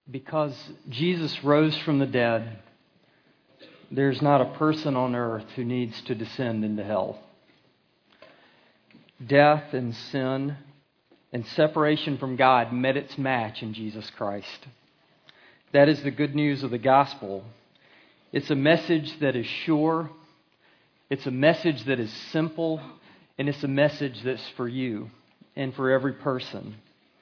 Because Jesus rose from the dead, there's not a person on earth who needs to descend into hell. Death and sin and separation from God met its match in Jesus Christ. That is the good news of the gospel. It's a message that is sure. It's a message that is simple. And it's a message that's for you and for every person.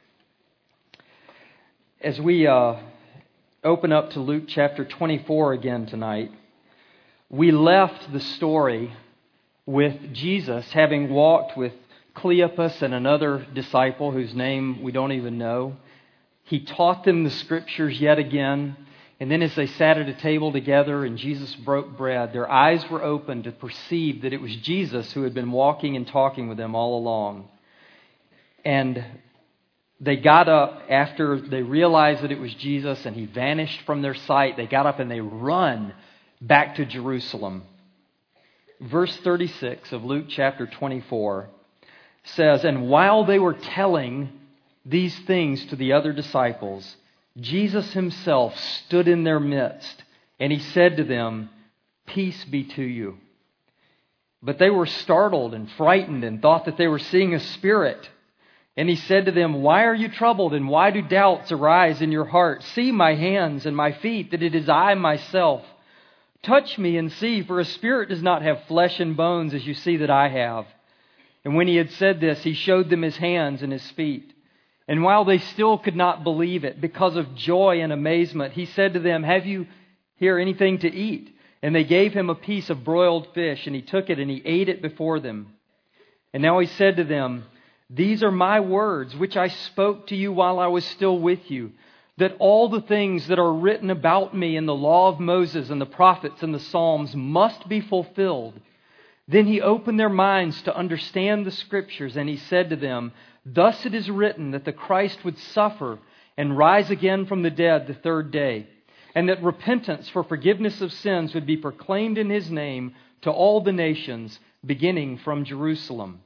As we open up to Luke chapter 24 again tonight, we left the story with Jesus having walked with Cleopas and another disciple whose name we don't even know. He taught them the Scriptures yet again. And then as they sat at a table together and Jesus broke bread, their eyes were opened to perceive that it was Jesus who had been walking and talking with them all along. And they got up after they realized that it was Jesus and He vanished from their sight. They got up and they run back to Jerusalem. Verse 36 of Luke chapter 24 says, "And while they were telling these things to the other disciples, Jesus Himself stood in their midst, and He said to them, 'Peace be to you.' But they were startled and frightened and thought that they were seeing a spirit. And He said to them, 'Why are you troubled, and why do doubts arise in your heart? See my hands and my feet, that it is I myself. Touch me and see, for a spirit does not have flesh and bones as you see that I have.' And when He had said this, He showed them His hands and His feet. And while they still could not believe it, because of joy and amazement, He said to them, 'Have you here anything to eat?' And they gave Him a piece of broiled fish, and He took it and He ate it before them. And now He said to them, 'These are my words, which I spoke to you while I was still with you, that all the things that are written about me in the law of Moses and the prophets and the Psalms must be fulfilled.' Then He opened their minds to understand the Scriptures, and He said to them, 'Thus it is written that the Christ would suffer and rise again from the dead the third day, and that repentance for forgiveness of sins would be proclaimed in His name to all the nations, beginning from Jerusalem.'"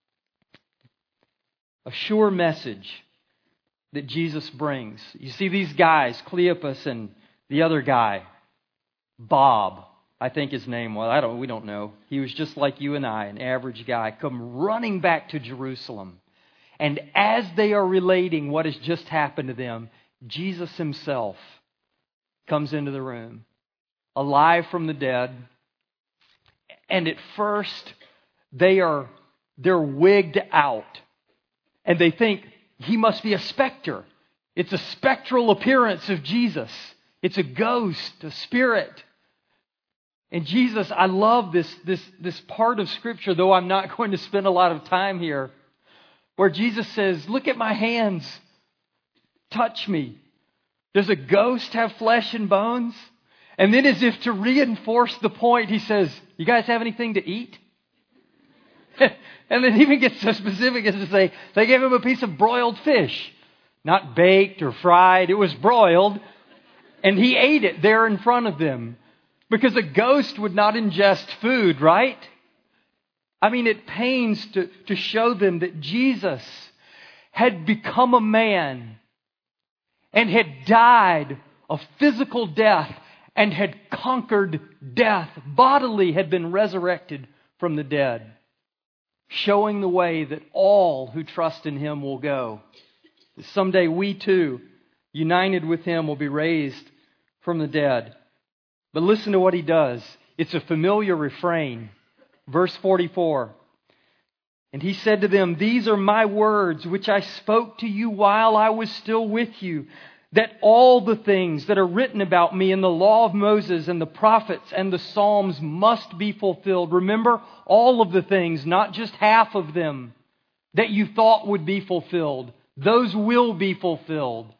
A sure message that Jesus brings. You see these guys, Cleopas and the other guy, Bob, I think his name was. We don't know. He was just like you and I, an average guy, come running back to Jerusalem. And as they are relating what has just happened to them, Jesus Himself comes into the room, alive from the dead. And at first, they're wigged out. And they think He must be a specter. It's a spectral appearance of Jesus. It's a ghost, a spirit. And Jesus, I love this part of Scripture, though I'm not going to spend a lot of time here, where Jesus says, "Look at my hands. Touch me. Does a ghost have flesh and bones?" And then as if to reinforce the point, He says, "You guys have anything to eat?" And then even gets so specific as to say, they gave Him a piece of broiled fish. Not baked or fried. It was broiled. And He ate it there in front of them. Because a ghost would not ingest food, right? I mean, it pains to show them that Jesus had become a man and had died a physical death and had conquered death, bodily had been resurrected from the dead, showing the way that all who trust in Him will go. Someday we too, united with Him, will be raised from the dead. But listen to what He does. It's a familiar refrain. Verse 44. "And He said to them, 'These are my words which I spoke to you while I was still with you, that all the things that are written about me in the law of Moses and the prophets and the Psalms must be fulfilled.'" Remember, all of the things, not just half of them that you thought would be fulfilled. Those will be fulfilled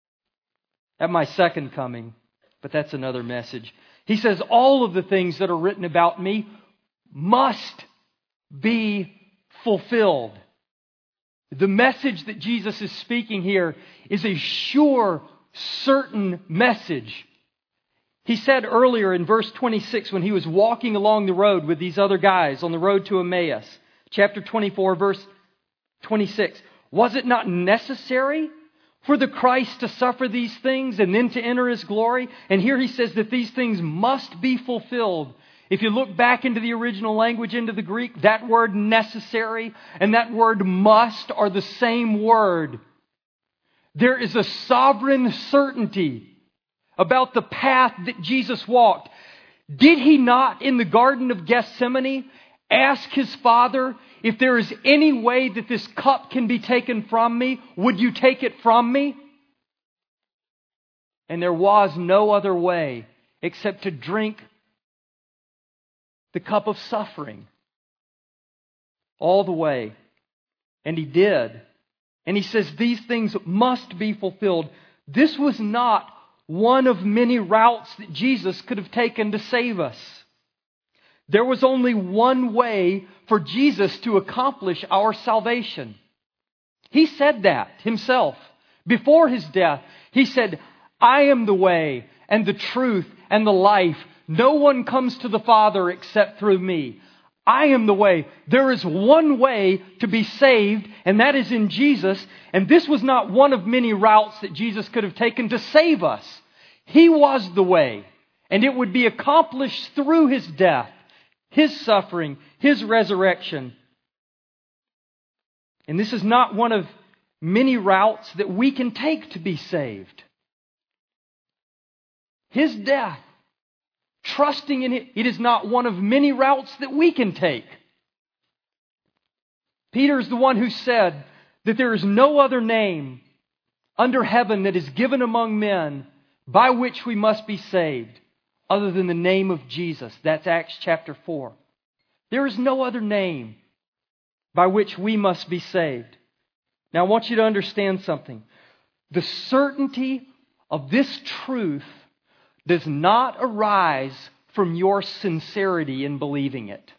at my second coming. But that's another message. He says, all of the things that are written about me must be fulfilled. The message that Jesus is speaking here is a sure, certain message. He said earlier in verse 26, when He was walking along the road with these other guys on the road to Emmaus, chapter 24, verse 26, "Was it not necessary for the Christ to suffer these things and then to enter His glory? And here He says that these things must be fulfilled. If you look back into the original language, into the Greek, that word necessary and that word must are the same word. There is a sovereign certainty about the path that Jesus walked. Did He not, in the Garden of Gethsemane, ask His Father, if there is any way that this cup can be taken from me, would you take it from me? And there was no other way except to drink the cup of suffering all the way. And He did. And He says these things must be fulfilled. This was not one of many routes that Jesus could have taken to save us. There was only one way for Jesus to accomplish our salvation. He said that Himself. Before His death, He said, I am the way and the truth and the life. No one comes to the Father except through me. I am the way. There is one way to be saved, and that is in Jesus. And this was not one of many routes that Jesus could have taken to save us. He was the way, and it would be accomplished through His death, His suffering, His resurrection. And this is not one of many routes that we can take to be saved. His death, trusting in it is not one of many routes that we can take. Peter is the one who said that there is no other name under heaven that is given among men by which we must be saved other than the name of Jesus. That's Acts chapter 4. There is no other name by which we must be saved. Now I want you to understand something. The certainty of this truth does not arise from your sincerity in believing it.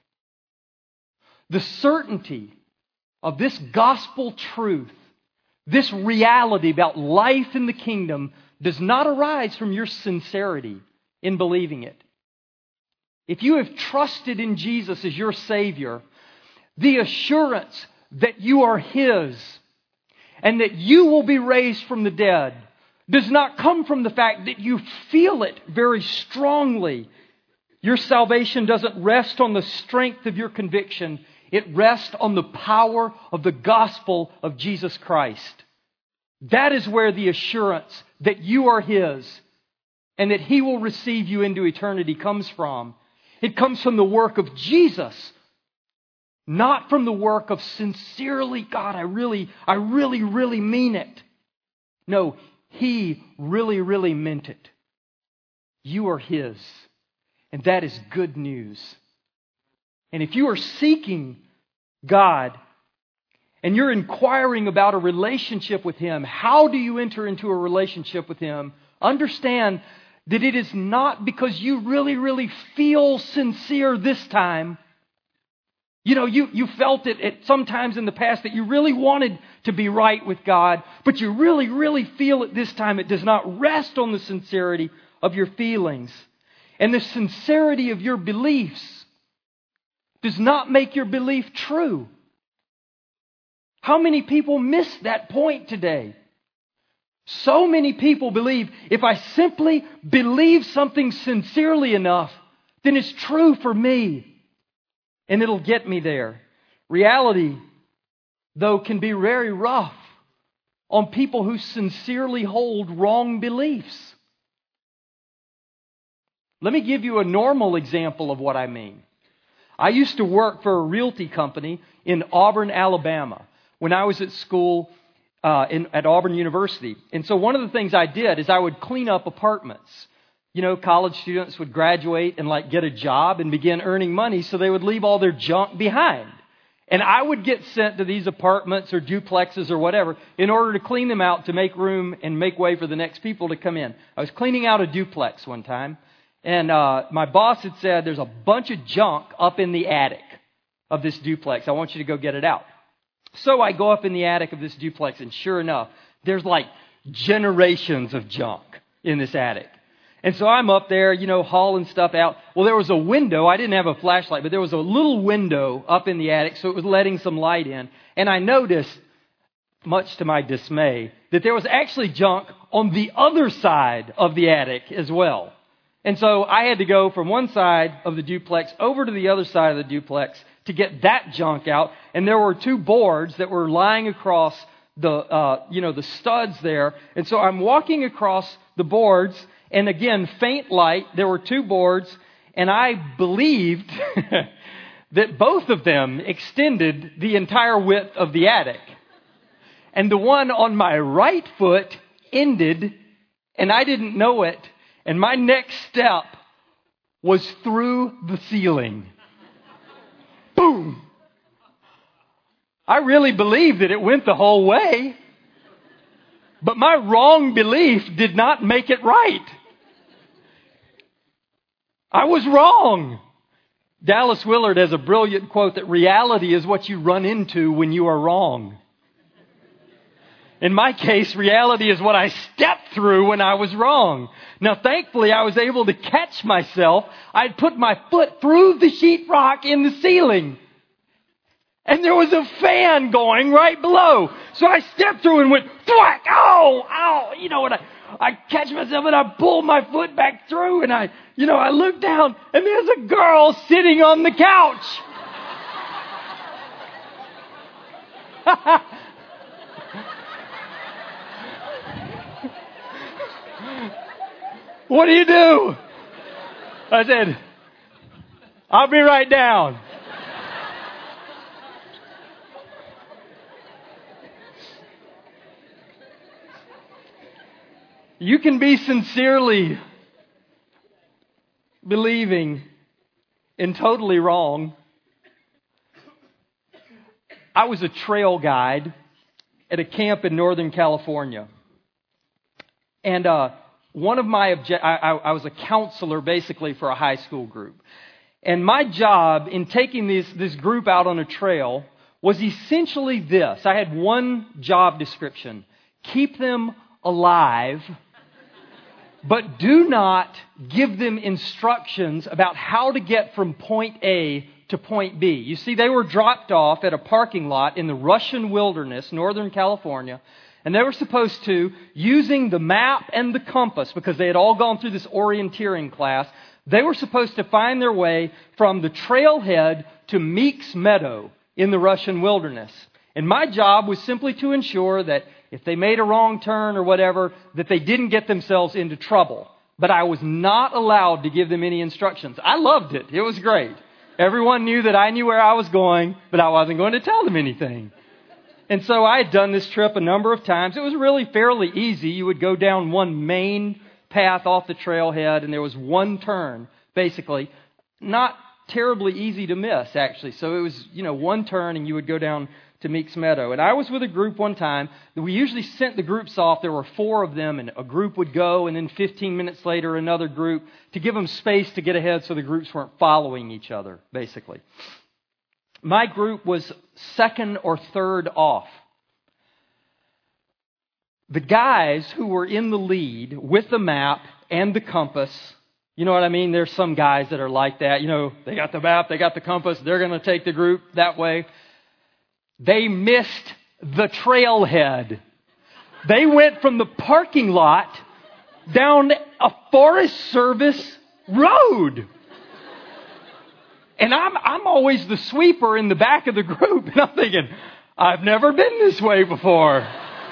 The certainty of this gospel truth, this reality about life in the kingdom, does not arise from your sincerity in believing it. If you have trusted in Jesus as your Savior, the assurance that you are His and that you will be raised from the dead does not come from the fact that you feel it very strongly. Your salvation doesn't rest on the strength of your conviction. It rests on the power of the gospel of Jesus Christ. That is where the assurance that you are His and that He will receive you into eternity comes from. It comes from the work of Jesus, not from the work of sincerely, God, I really mean it. No, He really meant it. You are His. And that is good news. And if you are seeking God and you're inquiring about a relationship with Him, how do you enter into a relationship with Him? Understand that it is not because you really feel sincere this time. You know, you felt it at sometimes in the past that you really wanted to be right with God, but you really feel it this time. It does not rest on the sincerity of your feelings. And the sincerity of your beliefs does not make your belief true. How many people miss that point today? So many people believe if I simply believe something sincerely enough, then it's true for me. And it'll get me there. Reality, though, can be very rough on people who sincerely hold wrong beliefs. Let me give you a normal example of what I mean. I used to work for a realty company in Auburn, Alabama, when I was at school at Auburn University. And so one of the things I did is I would clean up apartments. You know, college students would graduate and get a job and begin earning money, so they would leave all their junk behind. And I would get sent to these apartments or duplexes or whatever in order to clean them out to make room and make way for the next people to come in. I was cleaning out a duplex one time, and my boss had said, there's a bunch of junk up in the attic of this duplex. I want you to go get it out. So I go up in the attic of this duplex, and sure enough, there's generations of junk in this attic. And so I'm up there, hauling stuff out. Well, there was a window. I didn't have a flashlight, but there was a little window up in the attic, so it was letting some light in. And I noticed much to my dismay, that there was actually junk on the other side of the attic as well. And so I had to go from one side of the duplex over to the other side of the duplex to get that junk out. And there were 2 boards that were lying across the studs there. And so I'm walking across the boards, and again, faint light. There were 2 boards, and I believed that both of them extended the entire width of the attic. And the one on my right foot ended, and I didn't know it. And my next step was through the ceiling. Boom! I really believed that it went the whole way. But my wrong belief did not make it right. I was wrong. Dallas Willard has a brilliant quote that reality is what you run into when you are wrong. In my case, reality is what I stepped through when I was wrong. Now, thankfully, I was able to catch myself. I'd put my foot through the sheetrock in the ceiling. And there was a fan going right below. So I stepped through and went, thwack, ow. You know, and I catch myself and I pull my foot back through and I look down and there's a girl sitting on the couch. What do you do? I said, I'll be right down. You can be sincerely believing and totally wrong. I was a trail guide at a camp in Northern California. And one of my I was a counselor basically for a high school group. And my job in taking this group out on a trail was essentially this. I had one job description. Keep them alive, but do not give them instructions about how to get from point A to point B. You see, they were dropped off at a parking lot in the Russian wilderness, Northern California, and they were supposed to, using the map and the compass, because they had all gone through this orienteering class, they were supposed to find their way from the trailhead to Meeks Meadow in the Russian wilderness. And my job was simply to ensure that if they made a wrong turn or whatever, that they didn't get themselves into trouble. But I was not allowed to give them any instructions. I loved it. It was great. Everyone knew that I knew where I was going, but I wasn't going to tell them anything. And so I had done this trip a number of times. It was really fairly easy. You would go down one main path off the trailhead, and there was one turn, basically. Not terribly easy to miss, actually. So it was, one turn, and you would go down to Meeks Meadow. And I was with a group one time. We usually sent the groups off. There were 4 of them, and a group would go, and then 15 minutes later, another group, to give them space to get ahead so the groups weren't following each other, basically. My group was second or third off. The guys who were in the lead with the map and the compass, you know what I mean? There's some guys that are like that. They got the map, they got the compass, they're going to take the group that way. They missed the trailhead. They went from the parking lot down a Forest Service road. And I'm always the sweeper in the back of the group. And I'm thinking, I've never been this way before.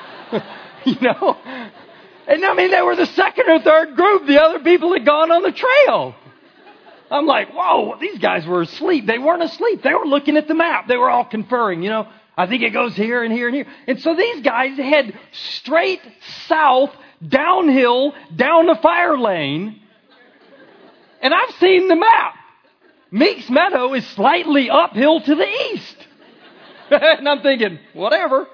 And I mean, they were the second or third group. The other people had gone on the trail. I'm like, whoa, these guys were asleep. They weren't asleep. They were looking at the map. They were all conferring, I think it goes here and here and here. And so these guys head straight south, downhill, down the fire lane. And I've seen the map. Meeks Meadow is slightly uphill to the east. And I'm thinking, whatever.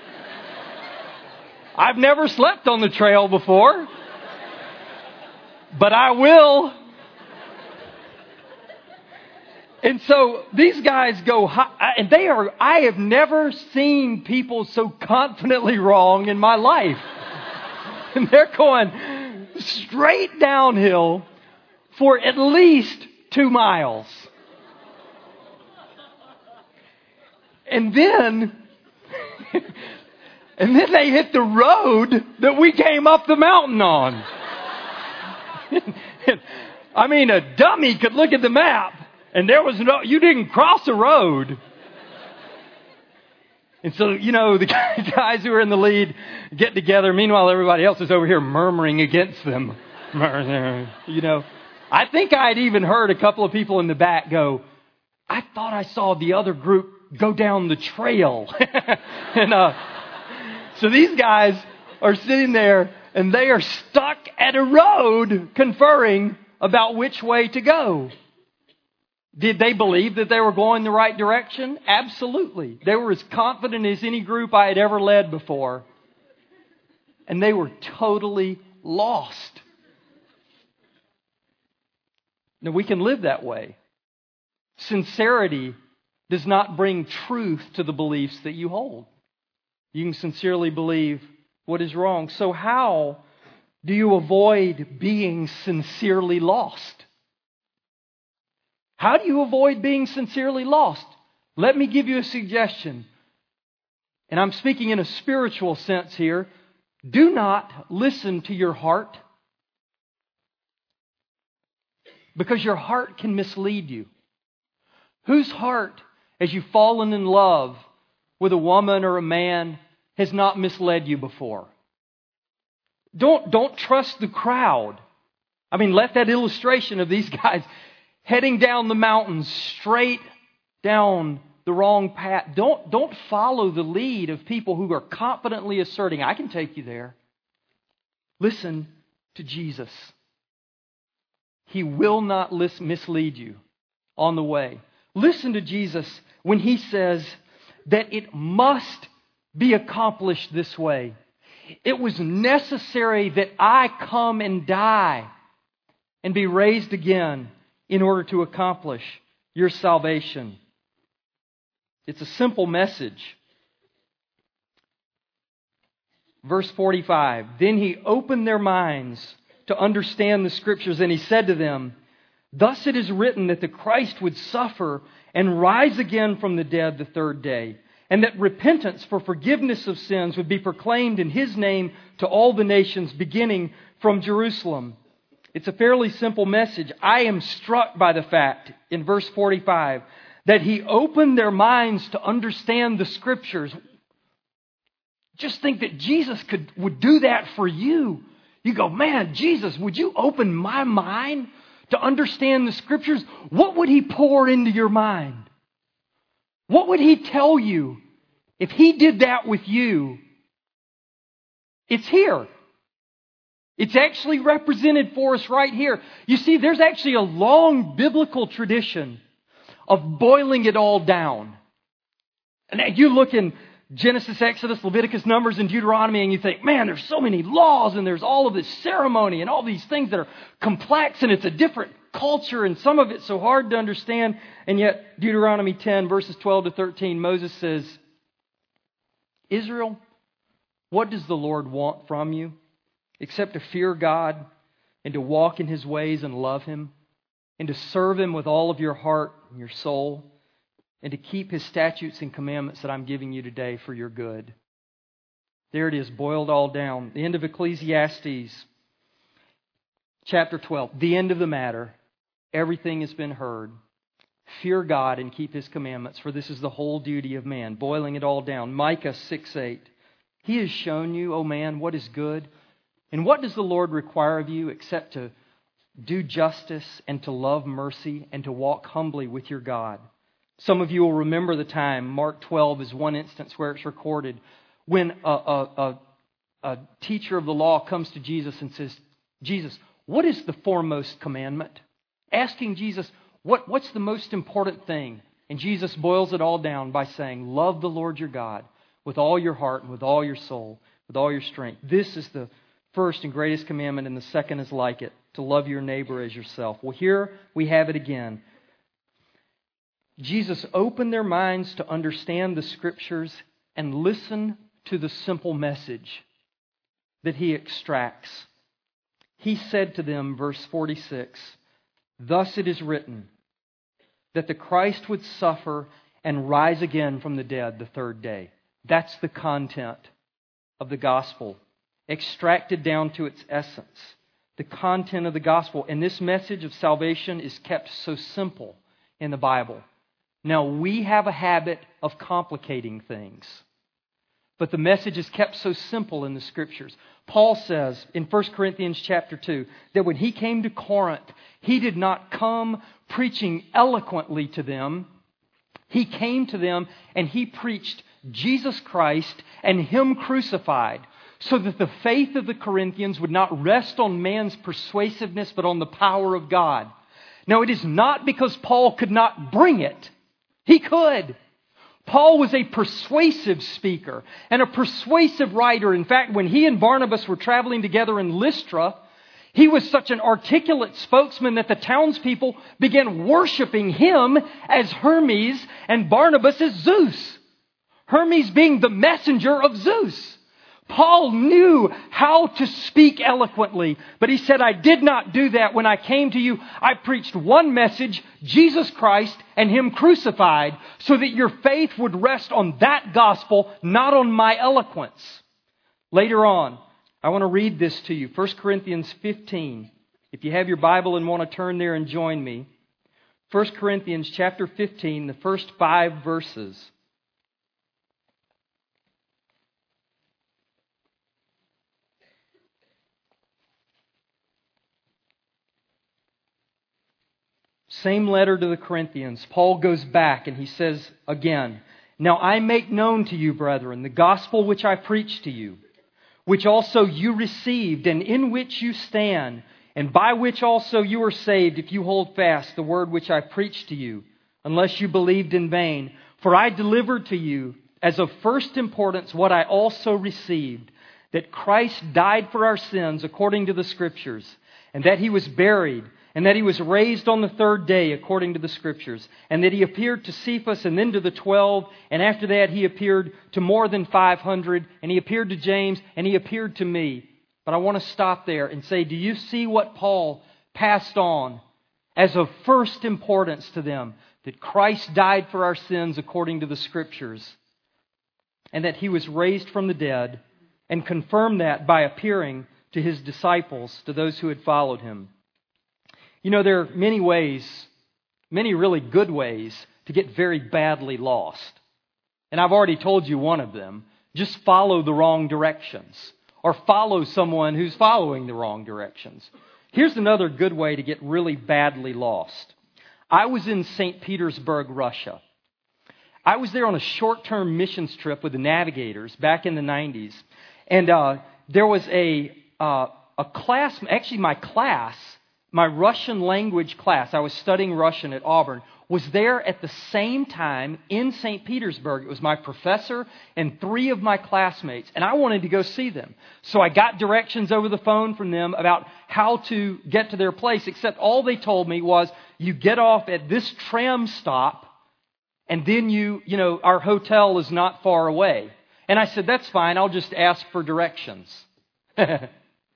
I've never slept on the trail before, but I will. And so these guys go high, and I have never seen people so confidently wrong in my life. And they're going straight downhill for at least 2 miles. And then And then they hit the road that we came up the mountain on. I mean, a dummy could look at the map and you didn't cross a road. And so, the guys who are in the lead get together. Meanwhile, everybody else is over here murmuring against them. I think I'd even heard a couple of people in the back go, I thought I saw the other group go down the trail. And so these guys are sitting there and they are stuck at a road conferring about which way to go. Did they believe that they were going the right direction? Absolutely. They were as confident as any group I had ever led before. And they were totally lost. Now, we can live that way. Sincerity does not bring truth to the beliefs that you hold. You can sincerely believe what is wrong. So how do you avoid being sincerely lost? How do you avoid being sincerely lost? Let me give you a suggestion. And I'm speaking in a spiritual sense here. Do not listen to your heart, because your heart can mislead you. Whose heart, as you've fallen in love with a woman or a man, has not misled you before? Don't trust the crowd. I mean, let that illustration of these guys heading down the mountains straight down the wrong path. Don't follow the lead of people who are confidently asserting, I can take you there. Listen to Jesus. He will not mislead you on the way. Listen to Jesus when He says that it must be accomplished this way. It was necessary that I come and die and be raised again in order to accomplish your salvation. It's a simple message. Verse 45, then He opened their minds to understand the Scriptures, and He said to them, thus it is written that the Christ would suffer and rise again from the dead the third day, and that repentance for forgiveness of sins would be proclaimed in His name to all the nations, beginning from Jerusalem. It's a fairly simple message. I am struck by the fact, in verse 45, that He opened their minds to understand the Scriptures. Just think that Jesus would do that for you. You go, man, Jesus, would you open my mind to understand the Scriptures? What would He pour into your mind? What would He tell you if He did that with you? It's here. It's actually represented for us right here. You see, there's actually a long biblical tradition of boiling it all down. And you look in Genesis, Exodus, Leviticus, Numbers, and Deuteronomy, and you think, man, there's so many laws, and there's all of this ceremony, and all these things that are complex, and it's a different culture, and some of it's so hard to understand. And yet, Deuteronomy 10, verses 12 to 13, Moses says, Israel, what does the Lord want from you except to fear God and to walk in His ways and love Him and to serve Him with all of your heart and your soul and to keep His statutes and commandments that I'm giving you today for your good? There it is, boiled all down. The end of Ecclesiastes, chapter 12, the end of the matter. Everything has been heard. Fear God and keep His commandments, for this is the whole duty of man. Boiling it all down. Micah 6:8. He has shown you, O man, what is good. And what does the Lord require of you except to do justice and to love mercy and to walk humbly with your God? Some of you will remember the time, Mark 12 is one instance where it's recorded, when a teacher of the law comes to Jesus and says, Jesus, what is the foremost commandment? Asking Jesus, what's the most important thing? And Jesus boils it all down by saying, love the Lord your God with all your heart and with all your soul, with all your strength. This is the first and greatest commandment, and the second is like it, to love your neighbor as yourself. Well, here we have it again. Jesus opened their minds to understand the Scriptures and listen to the simple message that He extracts. He said to them, verse 46, thus it is written that the Christ would suffer and rise again from the dead the third day. That's the content of the gospel, extracted down to its essence, the content of the gospel. And this message of salvation is kept so simple in the Bible. Now, we have a habit of complicating things, but the message is kept so simple in the Scriptures. Paul says in 1 Corinthians chapter 2 that when he came to Corinth, he did not come preaching eloquently to them. He came to them and he preached Jesus Christ and Him crucified, so that the faith of the Corinthians would not rest on man's persuasiveness, but on the power of God. Now, it is not because Paul could not bring it. He could. Paul was a persuasive speaker and a persuasive writer. In fact, when he and Barnabas were traveling together in Lystra, he was such an articulate spokesman that the townspeople began worshiping him as Hermes and Barnabas as Zeus. Hermes being the messenger of Zeus. Paul knew how to speak eloquently, but he said, I did not do that when I came to you. I preached one message, Jesus Christ and Him crucified, so that your faith would rest on that gospel, not on my eloquence. Later on, I want to read this to you. 1 Corinthians 15. If you have your Bible and want to turn there and join me. 1 Corinthians chapter 15, the first 5 verses. Same letter to the Corinthians. Paul goes back and he says again, Now I make known to you, brethren, the gospel which I preached to you, which also you received, and in which you stand, and by which also you are saved, if you hold fast the word which I preached to you, unless you believed in vain. For I delivered to you as of first importance what I also received, that Christ died for our sins according to the Scriptures, and that He was buried, and that He was raised on the third day according to the Scriptures, and that He appeared to Cephas and then to the 12, and after that He appeared to more than 500, and He appeared to James, and He appeared to me. But I want to stop there and say, do you see what Paul passed on as of first importance to them? That Christ died for our sins according to the Scriptures, and that He was raised from the dead, and confirmed that by appearing to His disciples, to those who had followed Him. You know, there are many ways, many really good ways, to get very badly lost. And I've already told you one of them. Just follow the wrong directions, or follow someone who's following the wrong directions. Here's another good way to get really badly lost. I was in St. Petersburg, Russia. I was there on a short-term missions trip with the Navigators back in the 90s. And there was a class, actually my class, my Russian language class, I was studying Russian at Auburn, was there at the same time in St. Petersburg. It was my professor and 3 of my classmates, and I wanted to go see them. So I got directions over the phone from them about how to get to their place, except all they told me was, you get off at this tram stop, and then you know, our hotel is not far away. And I said, that's fine, I'll just ask for directions. That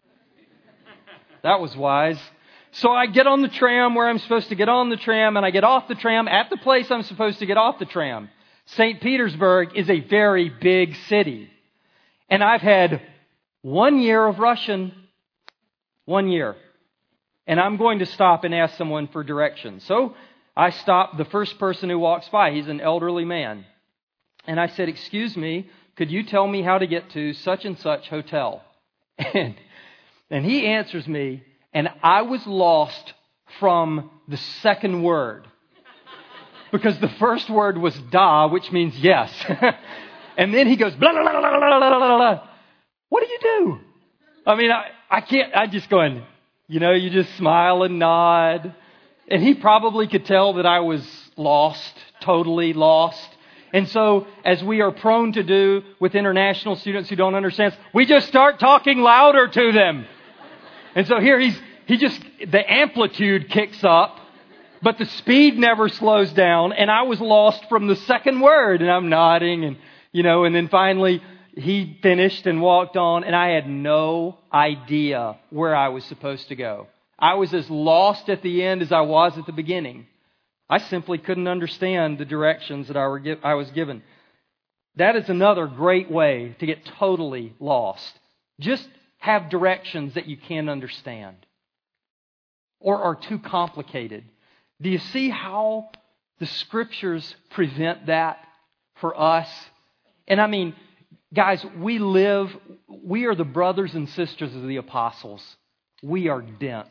was wise. So I get on the tram where I'm supposed to get on the tram, and I get off the tram at the place I'm supposed to get off the tram. St. Petersburg is a very big city. And I've had 1 year of Russian. 1 year. And I'm going to stop and ask someone for directions. So I stop the first person who walks by. He's an elderly man. And I said, excuse me, could you tell me how to get to such and such hotel? And he answers me, and I was lost from the second word. Because the first word was da, which means yes. And then he goes, blah, blah, blah, blah, blah, blah, blah. What do you do? I mean, I can't, I just going, you know, you just smile and nod. And he probably could tell that I was lost, totally lost. And so, as we are prone to do with international students who don't understand, we just start talking louder to them. And so here the amplitude kicks up, but the speed never slows down. And I was lost from the second word, and I'm nodding, and and then finally he finished and walked on, and I had no idea where I was supposed to go. I was as lost at the end as I was at the beginning. I simply couldn't understand the directions that I was given. That is another great way to get totally lost. Just have directions that you can't understand or are too complicated. Do you see how the Scriptures prevent that for us? And I mean, guys, we are the brothers and sisters of the apostles. We are dense.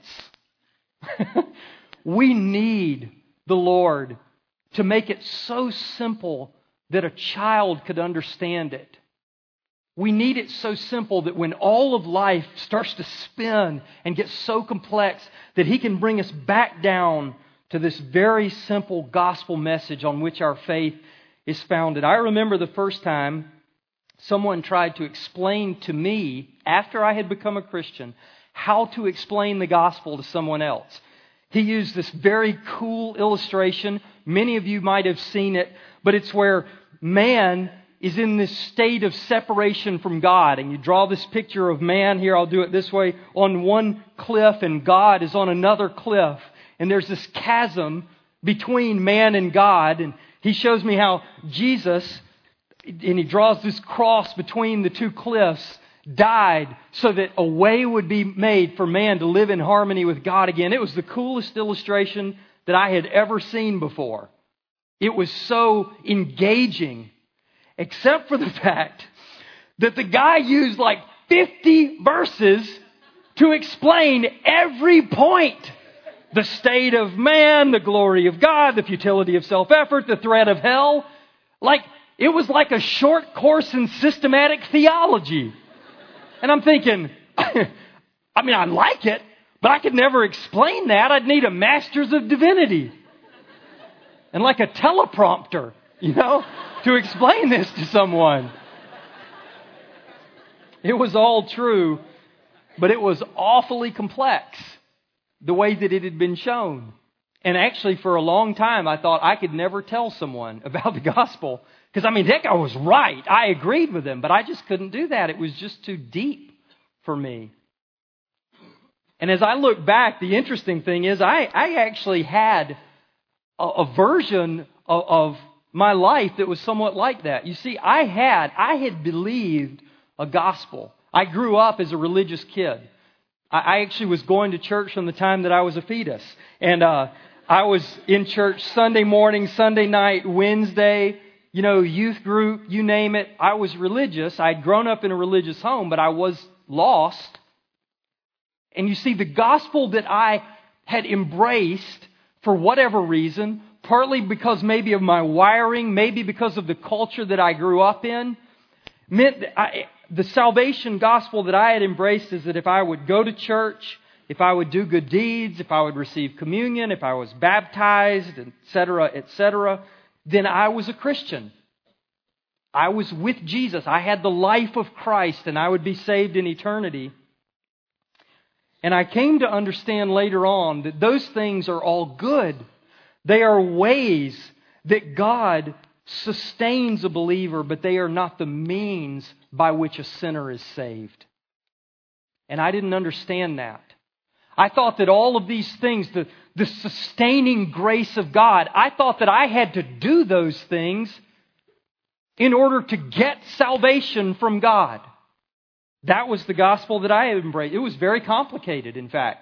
We need the Lord to make it so simple that a child could understand it. We need it so simple that when all of life starts to spin and get so complex that He can bring us back down to this very simple gospel message on which our faith is founded. I remember the first time someone tried to explain to me, after I had become a Christian, how to explain the gospel to someone else. He used this very cool illustration. Many of you might have seen it, but it's where man is in this state of separation from God. And you draw this picture of man, here I'll do it this way, on one cliff, and God is on another cliff. And there's this chasm between man and God. And he shows me how Jesus, and he draws this cross between the two cliffs, died so that a way would be made for man to live in harmony with God again. It was the coolest illustration that I had ever seen before. It was so engaging, except for the fact that the guy used like 50 verses to explain every point. The state of man, the glory of God, the futility of self-effort, the threat of hell. It was like a short course in systematic theology. And I'm thinking, I like it, but I could never explain that. I'd need a master's of divinity. And like a teleprompter, to explain this to someone. It was all true, but it was awfully complex, the way that it had been shown. And actually, for a long time, I thought I could never tell someone about the gospel. Because, that guy was right. I agreed with him, but I just couldn't do that. It was just too deep for me. And as I look back, the interesting thing is I actually had a version of my life that was somewhat like that. You see, I had believed a gospel. I grew up as a religious kid. I actually was going to church from the time that I was a fetus. And I was in church Sunday morning, Sunday night, Wednesday, youth group, you name it. I was religious. I'd grown up in a religious home, but I was lost. And you see, the gospel that I had embraced for whatever reason, partly because maybe of my wiring, maybe because of the culture that I grew up in, meant that the salvation gospel that I had embraced is that if I would go to church, if I would do good deeds, if I would receive communion, if I was baptized, etc., then I was a Christian. I was with Jesus. I had the life of Christ, and I would be saved in eternity. And I came to understand later on that those things are all good. They are ways that God sustains a believer, but they are not the means by which a sinner is saved. And I didn't understand that. I thought that all of these things, the sustaining grace of God, I thought that I had to do those things in order to get salvation from God. That was the gospel that I had embraced. It was very complicated, in fact.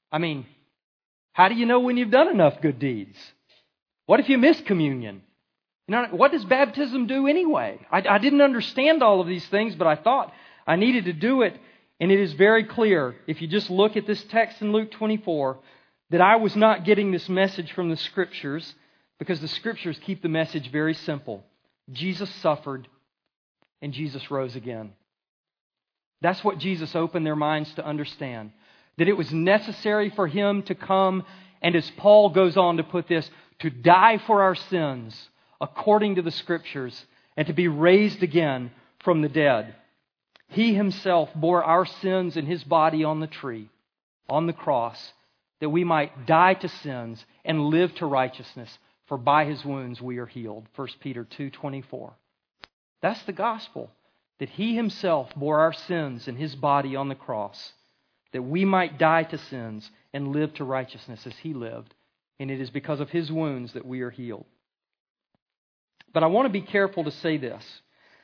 How do you know when you've done enough good deeds? What if you miss communion? What does baptism do anyway? I didn't understand all of these things, but I thought I needed to do it. And it is very clear, if you just look at this text in Luke 24, that I was not getting this message from the Scriptures, because the Scriptures keep the message very simple. Jesus suffered, and Jesus rose again. That's what Jesus opened their minds to understand. That it was necessary for Him to come, and as Paul goes on to put this, to die for our sins according to the Scriptures, and to be raised again from the dead. He Himself bore our sins in His body on the tree, on the cross, that we might die to sins and live to righteousness, for by His wounds we are healed. 1 Peter 2:24. That's the gospel, that He Himself bore our sins in His body on the cross, that we might die to sins and live to righteousness as He lived. And it is because of His wounds that we are healed. But I want to be careful to say this,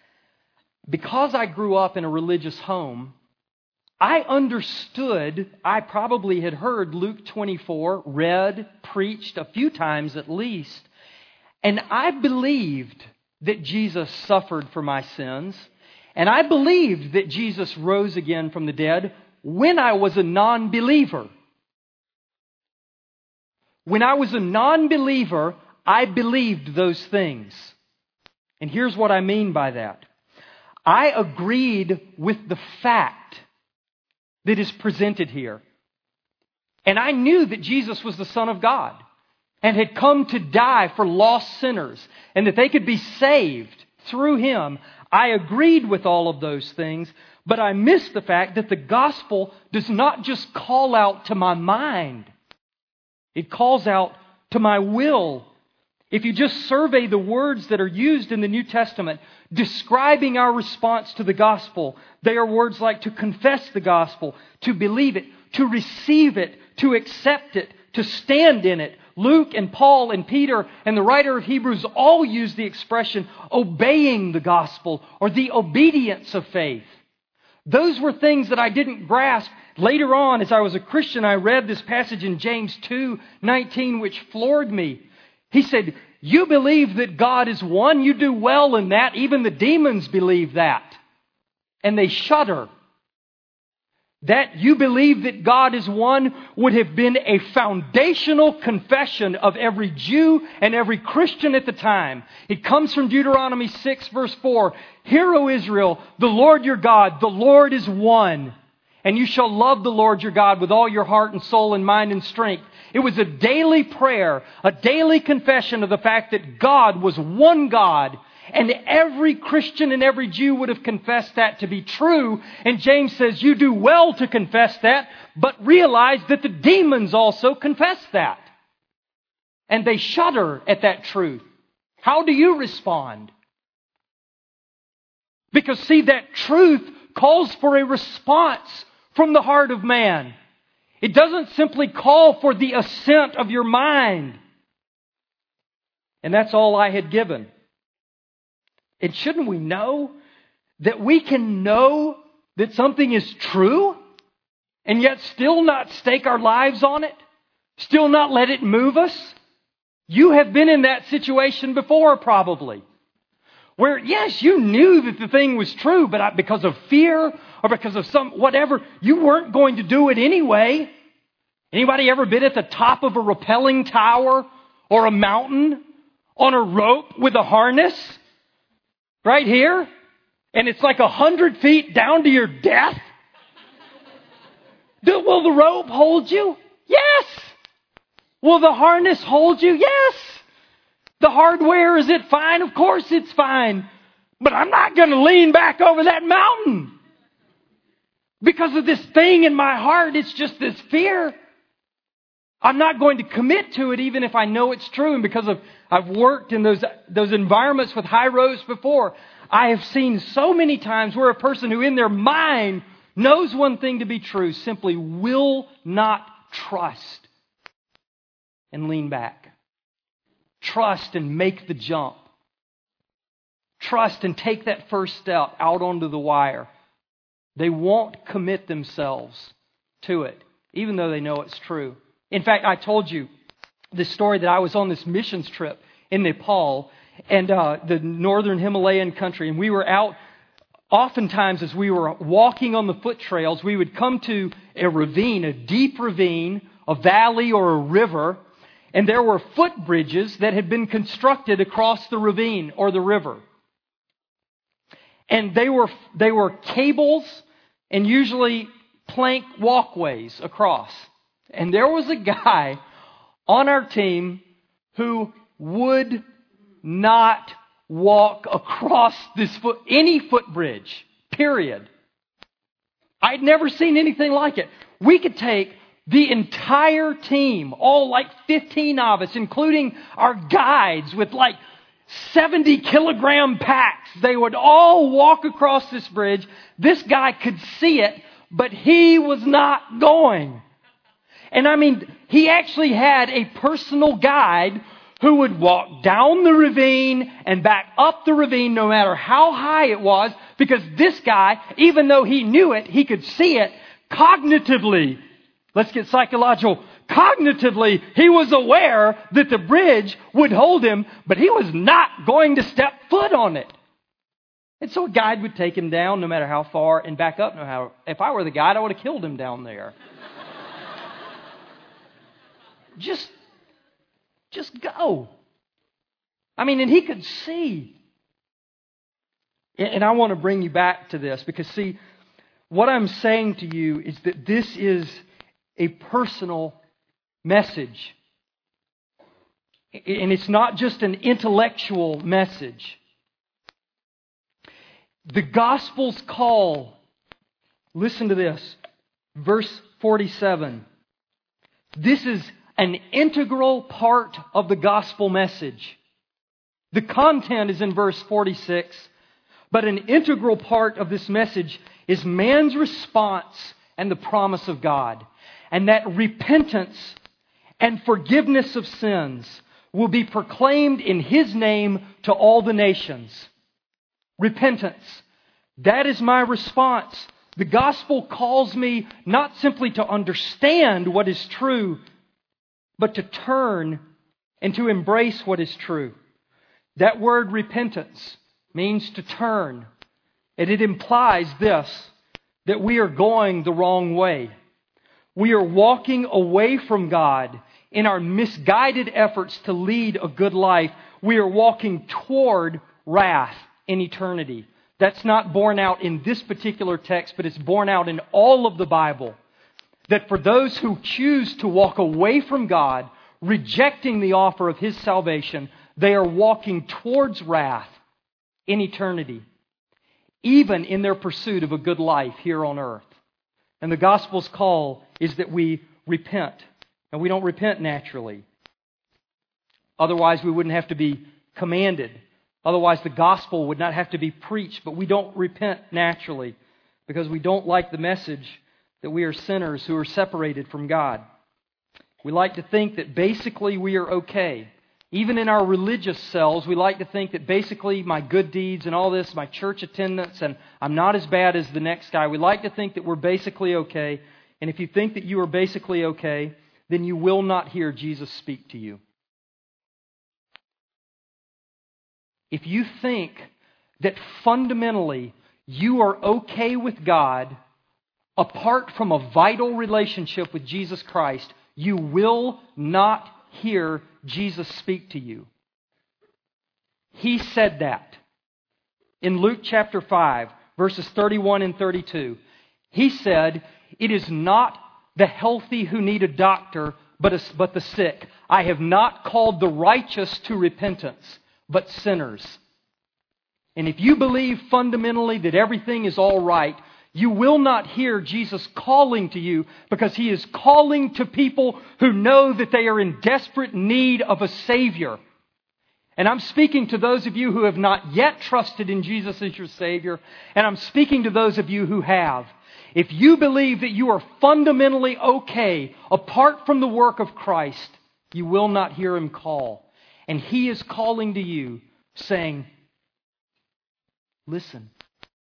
because I grew up in a religious home, I understood, I probably had heard Luke 24 read, preached a few times at least, and I believed that Jesus suffered for my sins, and I believed that Jesus rose again from the dead when I was a non-believer. When I was a non-believer, I believed those things. And here's what I mean by that. I agreed with the fact that is presented here. And I knew that Jesus was the Son of God and had come to die for lost sinners and that they could be saved through Him. I agreed with all of those things, but I missed the fact that the gospel does not just call out to my mind. It calls out to my will. If you just survey the words that are used in the New Testament describing our response to the gospel, they are words like to confess the gospel, to believe it, to receive it, to accept it, to stand in it. Luke and Paul and Peter and the writer of Hebrews all use the expression obeying the gospel or the obedience of faith. Those were things that I didn't grasp. Later on, as I was a Christian, I read this passage in James 2:19, which floored me. He said, you believe that God is one, you do well in that. Even the demons believe that. And they shudder. That you believe that God is one would have been a foundational confession of every Jew and every Christian at the time. It comes from Deuteronomy 6 verse 4. Hear, O Israel, the Lord your God, the Lord is one. And you shall love the Lord your God with all your heart and soul and mind and strength. It was a daily prayer, a daily confession of the fact that God was one God. And every Christian and every Jew would have confessed that to be true. And James says, you do well to confess that, but realize that the demons also confess that. And they shudder at that truth. How do you respond? Because see, that truth calls for a response from the heart of man. It doesn't simply call for the assent of your mind. And that's all I had given. And shouldn't we know that we can know that something is true and yet still not stake our lives on it? Still not let it move us? You have been in that situation before probably. Where, yes, you knew that the thing was true, but because of fear or because of some whatever, you weren't going to do it anyway. Anybody ever been at the top of a rappelling tower or a mountain on a rope with a harness? Right here? And it's like 100 feet down to your death? Will the rope hold you? Yes. Will the harness hold you? Yes. The hardware, is it fine? Of course it's fine. But I'm not going to lean back over that mountain. Because of this thing in my heart, it's just this fear. I'm not going to commit to it even if I know it's true. And because I've worked in those environments with high roads before, I have seen so many times where a person who in their mind knows one thing to be true simply will not trust and lean back. Trust and make the jump. Trust and take that first step out onto the wire. They won't commit themselves to it, even though they know it's true. In fact, I told you this story that I was on this missions trip in Nepal and the northern Himalayan country. And we were out, oftentimes as we were walking on the foot trails, we would come to a ravine, a deep ravine, a valley or a river. And there were footbridges that had been constructed across the ravine or the river. And they were cables and usually plank walkways across. And there was a guy on our team who would not walk across any footbridge, period. I'd never seen anything like it. We could take the entire team, all like 15 of us, including our guides with like 70-kilogram packs. They would all walk across this bridge. This guy could see it, but he was not going. And I mean, he actually had a personal guide who would walk down the ravine and back up the ravine no matter how high it was, because this guy, even though he knew it, he could see it cognitively. Let's get psychological. Cognitively, he was aware that the bridge would hold him, but he was not going to step foot on it. And so a guide would take him down no matter how far and back up no matter how. If I were the guide, I would have killed him down there. Just go. I mean, and he could see. And I want to bring you back to this because, see, what I'm saying to you is that this is a personal message. And it's not just an intellectual message. The gospel's call, listen to this, verse 47. This is an integral part of the gospel message. The content is in verse 46, but an integral part of this message is man's response and the promise of God. And that repentance and forgiveness of sins will be proclaimed in His name to all the nations. Repentance. That is my response. The gospel calls me not simply to understand what is true, but to turn and to embrace what is true. That word repentance means to turn. And it implies this, that we are going the wrong way. We are walking away from God in our misguided efforts to lead a good life. We are walking toward wrath in eternity. That's not borne out in this particular text, but it's borne out in all of the Bible. That for those who choose to walk away from God, rejecting the offer of His salvation, they are walking towards wrath in eternity, even in their pursuit of a good life here on earth. And the gospel's call is that we repent. And we don't repent naturally. Otherwise, we wouldn't have to be commanded. Otherwise, the gospel would not have to be preached. But we don't repent naturally because we don't like the message that we are sinners who are separated from God. We like to think that basically we are okay. Even in our religious selves, we like to think that basically my good deeds and all this, my church attendance, and I'm not as bad as the next guy. We like to think that we're basically okay. And if you think that you are basically okay, then you will not hear Jesus speak to you. If you think that fundamentally you are okay with God apart from a vital relationship with Jesus Christ, you will not hear Jesus speak to you. He said that in Luke chapter 5, verses 31 and 32. He said, "It is not the healthy who need a doctor, but the sick. I have not called the righteous to repentance, but sinners." And if you believe fundamentally that everything is all right, you will not hear Jesus calling to you because He is calling to people who know that they are in desperate need of a Savior. And I'm speaking to those of you who have not yet trusted in Jesus as your Savior, and I'm speaking to those of you who have. If you believe that you are fundamentally okay apart from the work of Christ, you will not hear Him call. And He is calling to you saying, listen,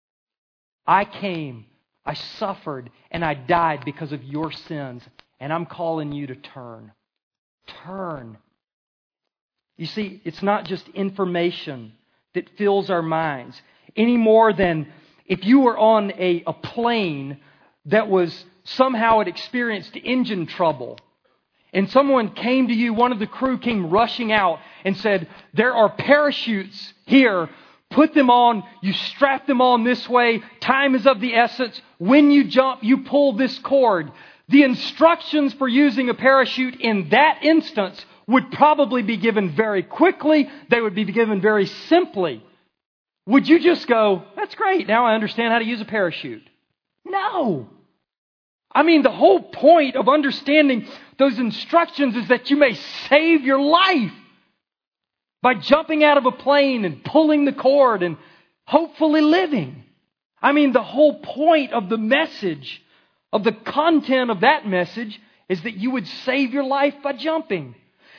I came, I suffered, and I died because of your sins. And I'm calling you to turn. Turn. You see, it's not just information that fills our minds any more than if you were on a plane that was somehow had experienced engine trouble. And someone came to you, one of the crew came rushing out and said, "There are parachutes here. Put them on. You strap them on this way. Time is of the essence. When you jump, you pull this cord." The instructions for using a parachute in that instance would probably be given very quickly. They would be given very simply. Would you just go, "That's great, now I understand how to use a parachute"? No. I mean, the whole point of understanding those instructions is that you may save your life by jumping out of a plane and pulling the cord and hopefully living. I mean, the whole point of the message, of the content of that message, is that you would save your life by jumping.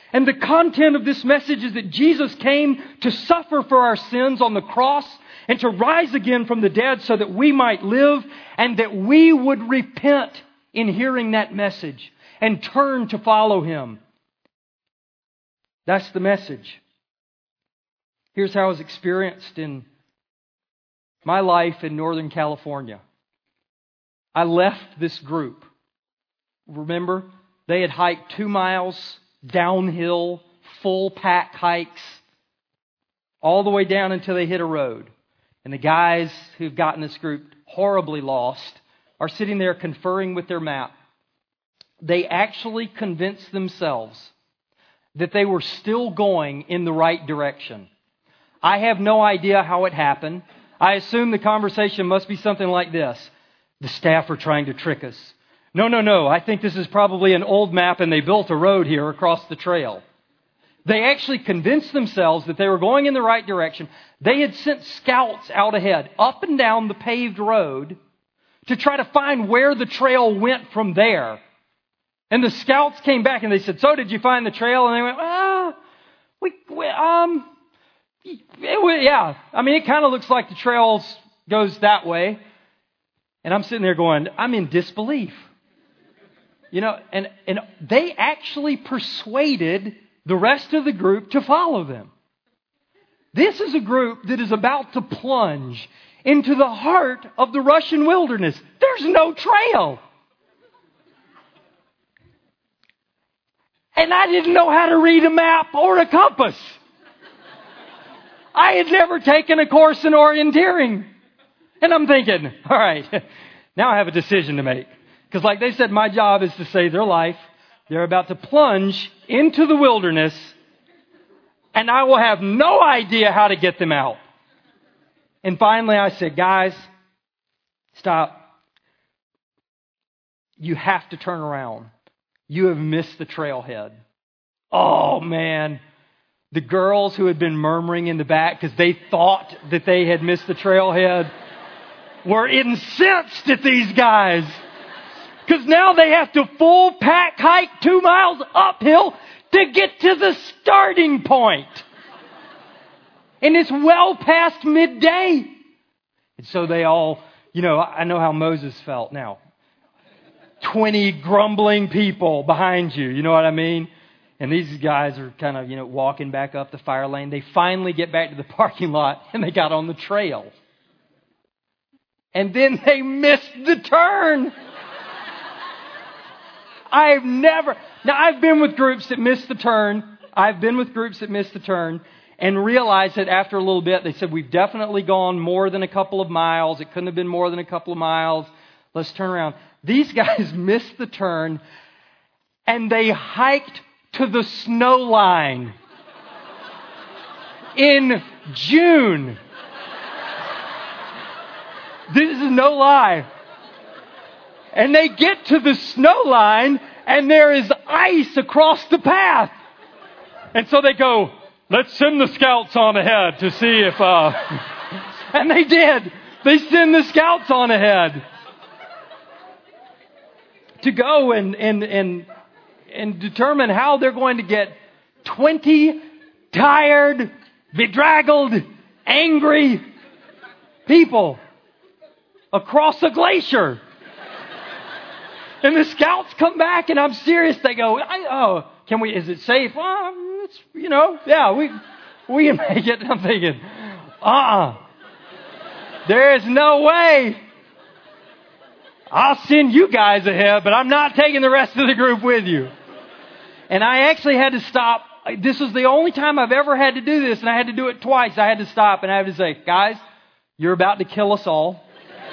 And the content of this message is that Jesus came to suffer for our sins on the cross and to rise again from the dead so that we might live, and that we would repent in hearing that message and turn to follow Him. That's the message. Here's how it was experienced in my life in Northern California. I left this group. Remember, they had hiked 2 miles downhill, full pack hikes, all the way down until they hit a road. And the guys who've gotten this group horribly lost are sitting there conferring with their map. They actually convinced themselves that they were still going in the right direction. I have no idea how it happened. I assume the conversation must be something like this. The staff are trying to trick us. No. I think this is probably an old map and they built a road here across the trail. They actually convinced themselves that they were going in the right direction. They had sent scouts out ahead, up and down the paved road, to try to find where the trail went from there. And the scouts came back and they said, "So did you find the trail?" And they went, yeah. I mean, it kind of looks like the trail goes that way. And I'm sitting there going, I'm in disbelief. And they actually persuaded the rest of the group to follow them. This is a group that is about to plunge into the heart of the Russian wilderness. There's no trail. And I didn't know how to read a map or a compass. I had never taken a course in orienteering. And I'm thinking, all right, now I have a decision to make. Because like they said, my job is to save their life. They're about to plunge into the wilderness, and I will have no idea how to get them out. And finally I said, guys, stop. You have to turn around. You have missed the trailhead. Oh, man. The girls who had been murmuring in the back because they thought that they had missed the trailhead were incensed at these guys. Because now they have to full pack hike 2 miles uphill to get to the starting point. And it's well past midday. And so they all, I know how Moses felt now. 20 grumbling people behind you, you know what I mean? And these guys are kind of, walking back up the fire lane. They finally get back to the parking lot and they got on the trail. And then they missed the turn. I've been with groups that missed the turn. And realized that after a little bit, they said, we've definitely gone more than a couple of miles. It couldn't have been more than a couple of miles. Let's turn around. These guys missed the turn and they hiked to the snow line in June. This is no lie. And they get to the snow line and there is ice across the path. And so they go, let's send the scouts on ahead to see if... And they did. They send the scouts on ahead to go and determine how they're going to get 20 tired, bedraggled, angry people across a glacier. And the scouts come back, and I'm serious. They go, is it safe? We can make it. I'm thinking, there is no way. I'll send you guys ahead, but I'm not taking the rest of the group with you. And I actually had to stop. This was the only time I've ever had to do this, and I had to do it twice. I had to stop, and I had to say, guys, you're about to kill us all.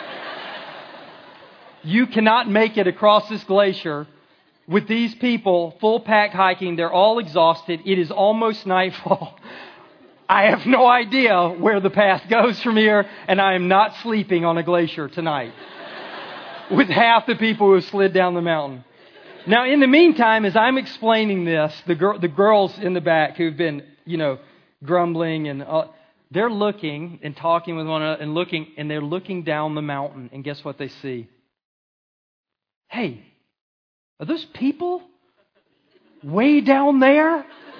You cannot make it across this glacier with these people full pack hiking. They're all exhausted. It is almost nightfall. I have no idea where the path goes from here, and I am not sleeping on a glacier tonight with half the people who have slid down the mountain. Now, in the meantime, as I'm explaining this, the girls in the back who've been, grumbling and they're looking and talking with one another and they're looking down the mountain, and guess what they see? Hey, are those people way down there?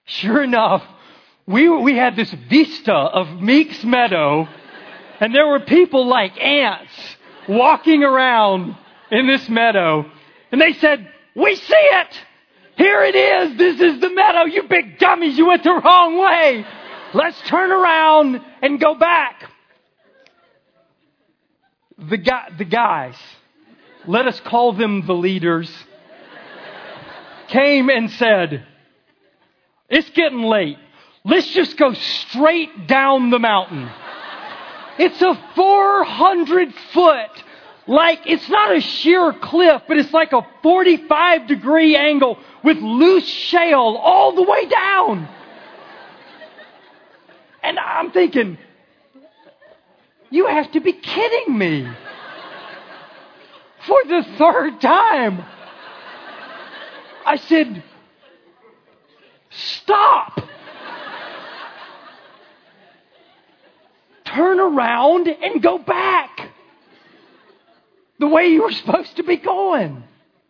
Sure enough, we had this vista of Meeks Meadow, and there were people like ants walking around in this meadow. And they said, "We see it! Here it is! This is the meadow! You big dummies, you went the wrong way! Let's turn around and go back." The guys, let us call them the leaders, came and said, "It's getting late. Let's just go straight down the mountain." It's a 400-foot, it's not a sheer cliff, but it's like a 45-degree angle with loose shale all the way down. And I'm thinking, you have to be kidding me. For the third time. I said, "Stop. Turn around and go back the way you were supposed to be going."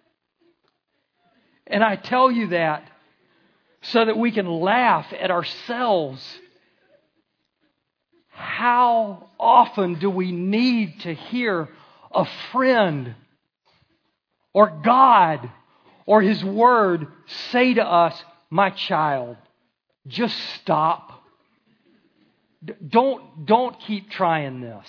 And I tell you that so that we can laugh at ourselves. How often do we need to hear a friend or God or His Word say to us, "My child, just stop. Don't keep trying this.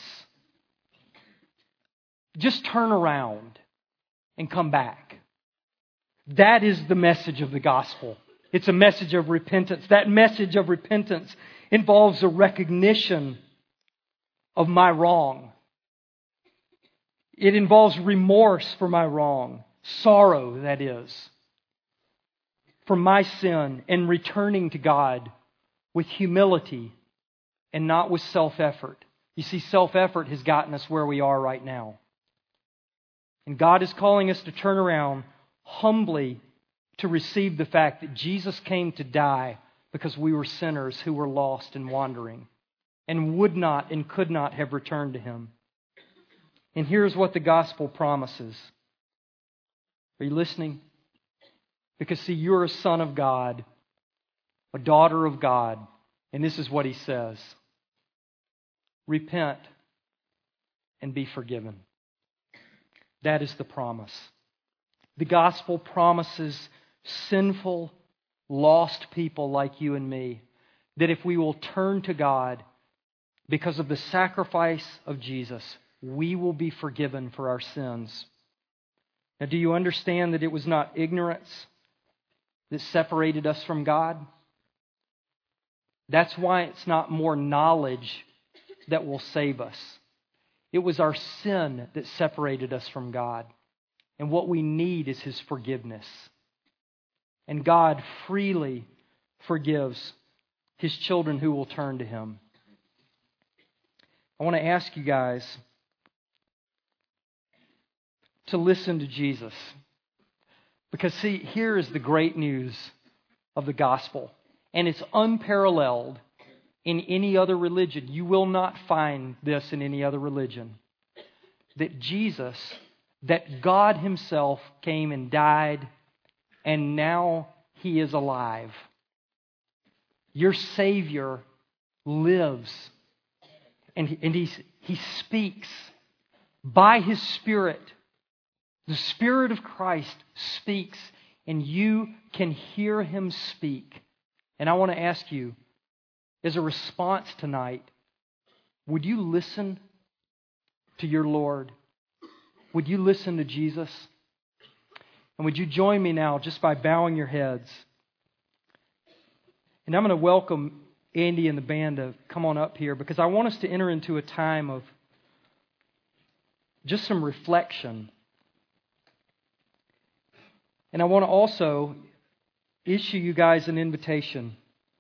Just turn around and come back." That is the message of the gospel. It's a message of repentance. That message of repentance involves a recognition of my wrong. It involves remorse for my wrong, sorrow, that is, for my sin, and returning to God with humility and not with self-effort. You see, self-effort has gotten us where we are right now. And God is calling us to turn around humbly to receive the fact that Jesus came to die because we were sinners who were lost and wandering and would not and could not have returned to Him. And here's what the gospel promises. Are you listening? Because see, you're a son of God, a daughter of God, and this is what He says. Repent and be forgiven. That is the promise. The gospel promises sinful, lost people like you and me that if we will turn to God because of the sacrifice of Jesus, we will be forgiven for our sins. Now, do you understand that it was not ignorance that separated us from God? That's why it's not more knowledge that will save us. It was our sin that separated us from God. And what we need is His forgiveness. And God freely forgives His children who will turn to Him. I want to ask you guys to listen to Jesus. Because see, here is the great news of the gospel. And it's unparalleled in any other religion. You will not find this in any other religion. That Jesus, that God Himself came and died, and now He is alive. Your Savior lives, and He speaks by His Spirit. The Spirit of Christ speaks, and you can hear Him speak. And I want to ask you, as a response tonight, would you listen to your Lord? Would you listen to Jesus? And would you join me now just by bowing your heads? And I'm going to welcome Andy and the band to come on up here because I want us to enter into a time of just some reflection. And I want to also issue you guys an invitation.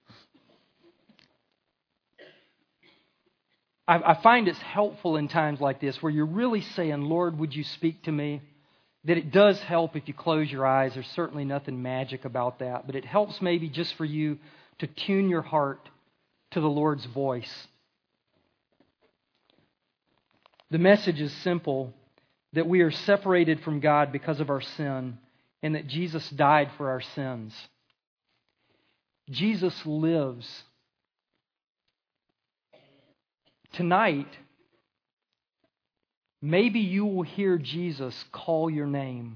I find it's helpful in times like this where you're really saying, "Lord, would you speak to me?" That it does help if you close your eyes. There's certainly nothing magic about that. But it helps maybe just for you to tune your heart to the Lord's voice. The message is simple, that we are separated from God because of our sin and that Jesus died for our sins. Jesus lives. Tonight, maybe you will hear Jesus call your name.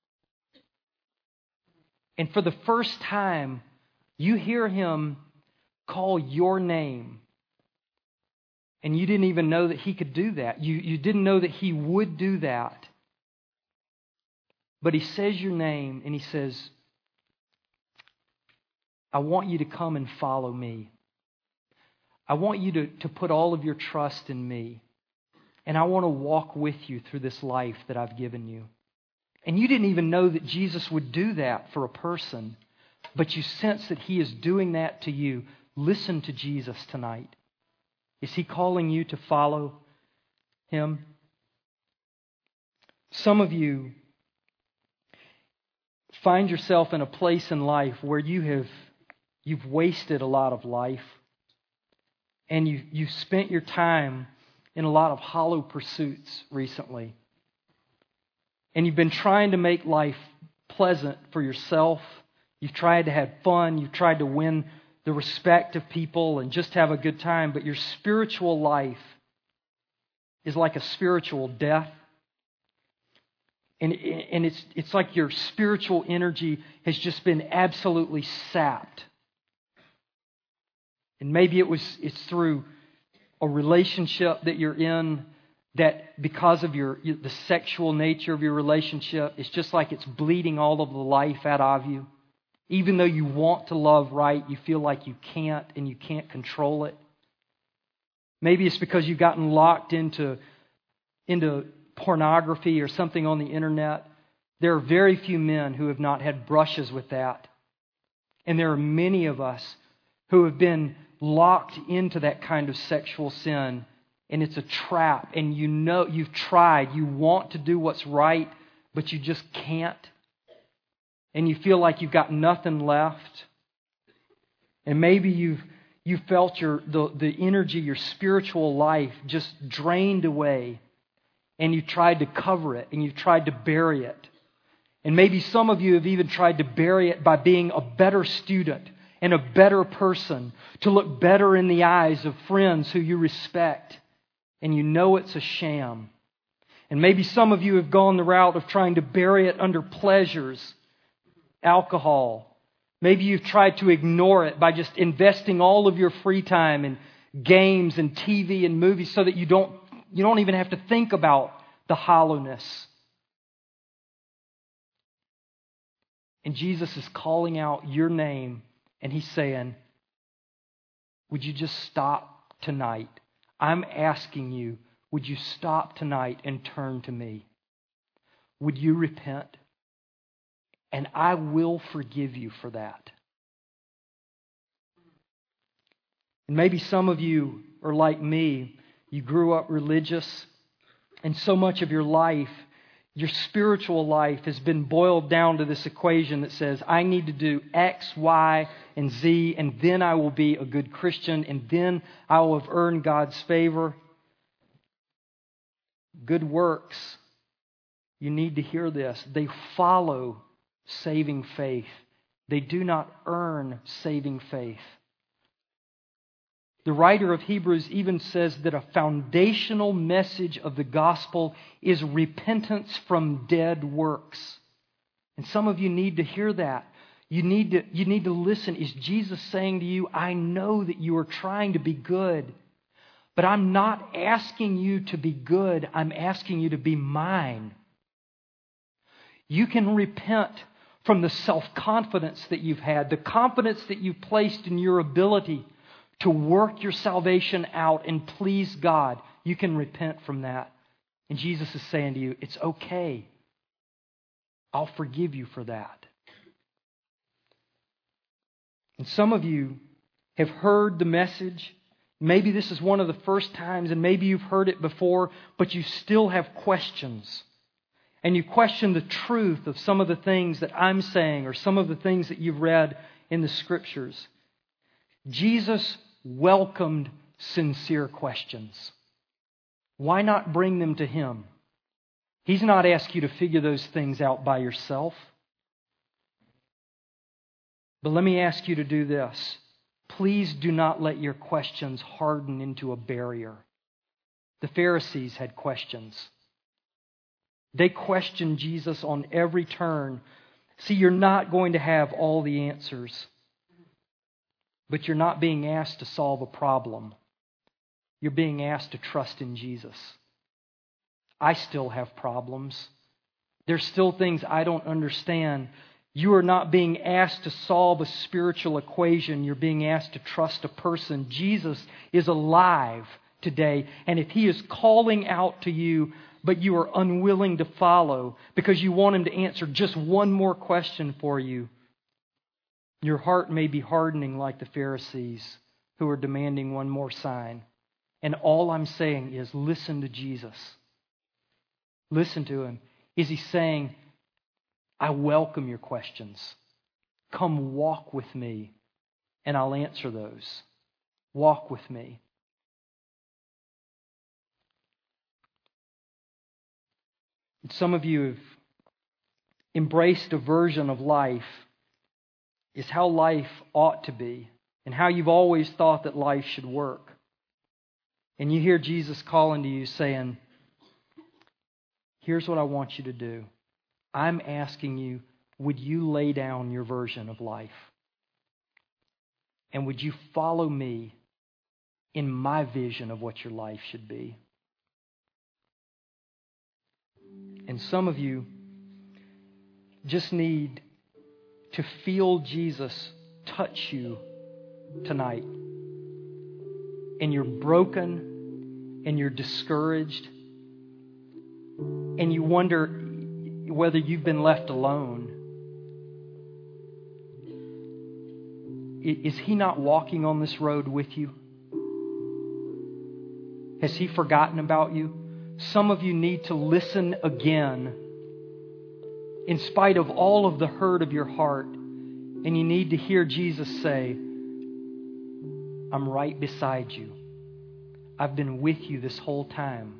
And for the first time, you hear Him call your name. And you didn't even know that He could do that. You didn't know that He would do that. But He says your name and He says, I want you to come and follow me. I want you to put all of your trust in me. And I want to walk with you through this life that I've given you. And you didn't even know that Jesus would do that for a person. But you sense that He is doing that to you. Listen to Jesus tonight. Is He calling you to follow Him? Some of you find yourself in a place in life where you've wasted a lot of life. And you've spent your time in a lot of hollow pursuits recently. And you've been trying to make life pleasant for yourself. You've tried to have fun. You've tried to win the respect of people and just have a good time. But your spiritual life is like a spiritual death. And it's like your spiritual energy has just been absolutely sapped. And maybe it's through a relationship that you're in that because of the sexual nature of your relationship, it's just like it's bleeding all of the life out of you. Even though you want to love right, you feel like you can't and you can't control it. Maybe it's because you've gotten locked into pornography or something on the internet. There are very few men who have not had brushes with that. And there are many of us who have been locked into that kind of sexual sin, and it's a trap, and you know you've tried, you want to do what's right, but you just can't, and you feel like you've got nothing left. And maybe you've felt the energy, your spiritual life just drained away, and you tried to cover it, and you've tried to bury it. And maybe some of you have even tried to bury it by being a better student and a better person, to look better in the eyes of friends who you respect. And you know it's a sham. And maybe some of you have gone the route of trying to bury it under pleasures, alcohol. Maybe you've tried to ignore it by just investing all of your free time in games and TV and movies so that you don't even have to think about the hollowness. And Jesus is calling out your name. And He's saying, would you just stop tonight? I'm asking you, would you stop tonight and turn to me? Would you repent? And I will forgive you for that. And maybe some of you are like me. You grew up religious, and so much of your life, your spiritual life has been boiled down to this equation that says, I need to do X, Y, and Z, and then I will be a good Christian, and then I will have earned God's favor. Good works, you need to hear this. They follow saving faith. They do not earn saving faith. The writer of Hebrews even says that a foundational message of the gospel is repentance from dead works. And some of you need to hear that. You need to listen. Is Jesus saying to you, I know that you are trying to be good, but I'm not asking you to be good. I'm asking you to be mine. You can repent from the self-confidence that you've had, the confidence that you've placed in your ability to work your salvation out and please God. You can repent from that. And Jesus is saying to you, it's okay. I'll forgive you for that. And some of you have heard the message. Maybe this is one of the first times, and maybe you've heard it before, but you still have questions. And you question the truth of some of the things that I'm saying or some of the things that you've read in the Scriptures. Jesus welcomed sincere questions. Why not bring them to Him? He's not asked you to figure those things out by yourself. But let me ask you to do this. Please do not let your questions harden into a barrier. The Pharisees had questions. They questioned Jesus on every turn. See, you're not going to have all the answers, but you're not being asked to solve a problem. You're being asked to trust in Jesus. I still have problems. There's still things I don't understand. You are not being asked to solve a spiritual equation. You're being asked to trust a person. Jesus is alive today. And if He is calling out to you, but you are unwilling to follow because you want Him to answer just one more question for you, your heart may be hardening like the Pharisees who are demanding one more sign. And all I'm saying is listen to Jesus. Listen to Him. Is He saying, I welcome your questions. Come walk with me and I'll answer those. Walk with me. Some of you have embraced a version of life is how life ought to be and how you've always thought that life should work. And you hear Jesus calling to you saying, here's what I want you to do. I'm asking you, would you lay down your version of life? And would you follow me in my vision of what your life should be? And some of you just need to feel Jesus touch you tonight. And you're broken and you're discouraged and you wonder whether you've been left alone. Is He not walking on this road with you? Has He forgotten about you? Some of you need to listen again in spite of all of the hurt of your heart. And you need to hear Jesus say, I'm right beside you. I've been with you this whole time.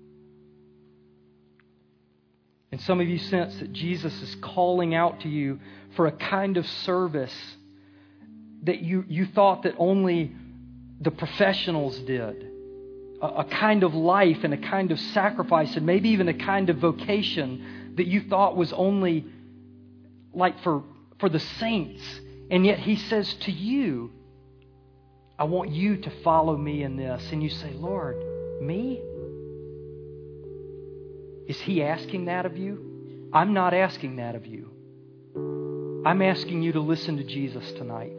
And some of you sense that Jesus is calling out to you for a kind of service that you thought that only the professionals did. A kind of life and a kind of sacrifice and maybe even a kind of vocation that you thought was only like for the saints. And yet He says to you, I want you to follow me in this. And you say, Lord, me? Is He asking that of you? I'm not asking that of you. I'm asking you to listen to Jesus tonight.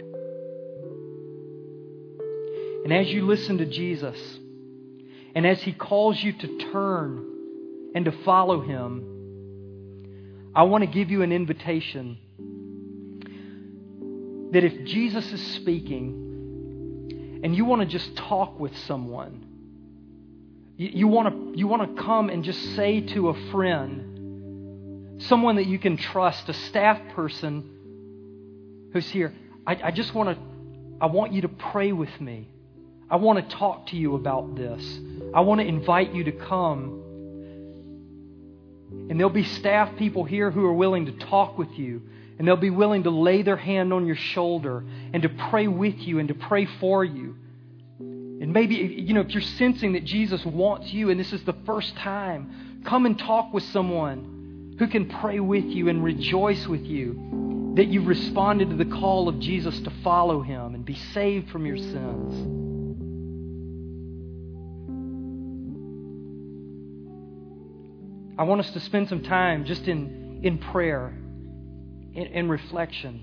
And as you listen to Jesus, and as He calls you to turn and to follow Him, I want to give you an invitation that if Jesus is speaking and you want to just talk with someone, you want to come and just say to a friend, someone that you can trust, a staff person who's here, I want you to pray with me. I want to talk to you about this. I want to invite you to come. And there'll be staff people here who are willing to talk with you. And they'll be willing to lay their hand on your shoulder and to pray with you and to pray for you. And maybe, if you're sensing that Jesus wants you and this is the first time, come and talk with someone who can pray with you and rejoice with you that you've responded to the call of Jesus to follow Him and be saved from your sins. I want us to spend some time just in prayer, in reflection.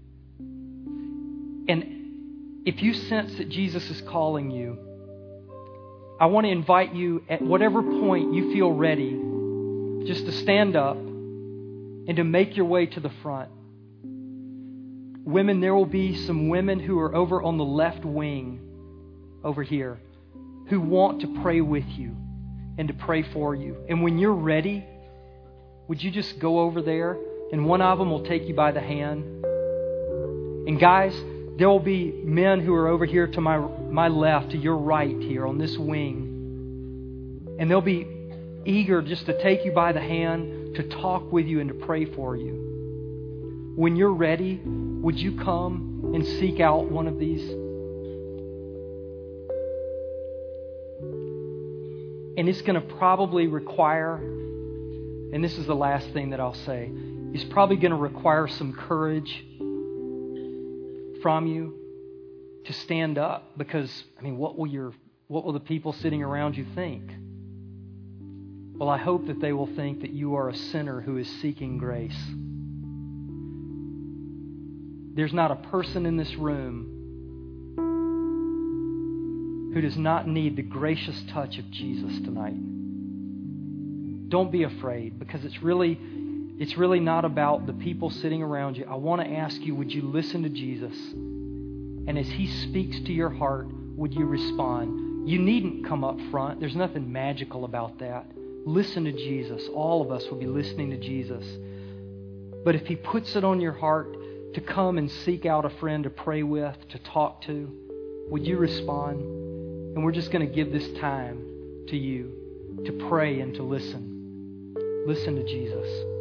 And if you sense that Jesus is calling you, I want to invite you at whatever point you feel ready just to stand up and to make your way to the front. Women, there will be some women who are over on the left wing over here who want to pray with you and to pray for you. And when you're ready, would you just go over there and one of them will take you by the hand. And guys, there will be men who are over here to my left, to your right here on this wing. And they'll be eager just to take you by the hand, to talk with you and to pray for you. When you're ready, Would you come and seek out one of these? And it's going to probably require, and this is the last thing that I'll say, it's probably going to require some courage from you to stand up, because, what will the people sitting around you think? Well, I hope that they will think that you are a sinner who is seeking grace. There's not a person in this room who does not need the gracious touch of Jesus tonight. Don't be afraid, because it's really not about the people sitting around you. I want to ask you, would you listen to Jesus? And as He speaks to your heart, would you respond? You needn't come up front. There's nothing magical about that. Listen to Jesus. All of us will be listening to Jesus. But if He puts it on your heart to come and seek out a friend to pray with, to talk to, would you respond? And we're just going to give this time to you to pray and to listen. Listen to Jesus.